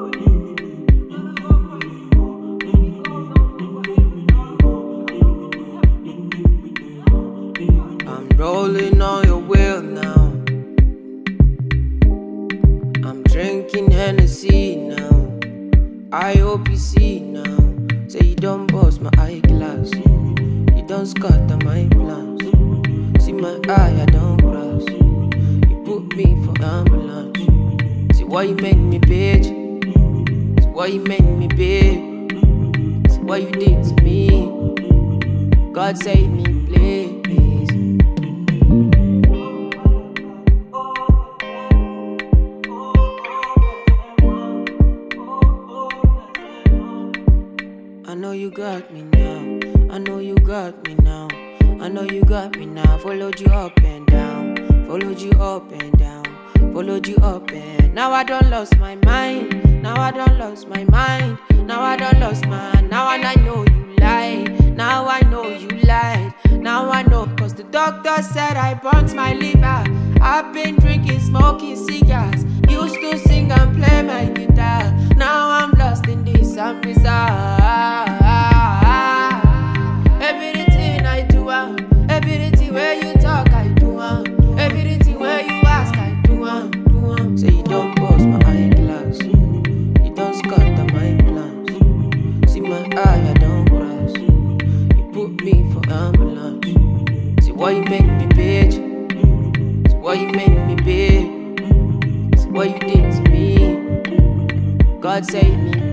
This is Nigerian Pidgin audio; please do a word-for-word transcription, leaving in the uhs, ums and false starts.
I'm rolling on your wheel now. I'm drinking Hennessy now. I hope you see now. Say you don't bust my eyeglass. You don't scatter my plans. See my eye, I don't cross. You put me for ambulance. See why you make me bitch. See why you make me big. See what you did to me. God save me, please. I know you got me now. I know you got me now. I know you got me now. Followed you up and down. Followed you up and down. Followed you up and now I don't lost my mind. Now I don't lost my mind. Now I don't lost my. Now and I know you lied. Now I know you lied. Now I know cause the doctor said I burnt my liver. I've been drinking, smoking cigars. Used to sing and play my guitar. Now I'm lost in this and bizarre. Everything I do, uh, everything where you talk, I do. Uh, everything where you ask, I do. Uh, do uh. Say you don't bust my eyeglass. You don't scatter my plans. See my eye, I don't cross. You put me for ambulance. See why you make me bitch. See why you make me big. See what you did to me. God save me.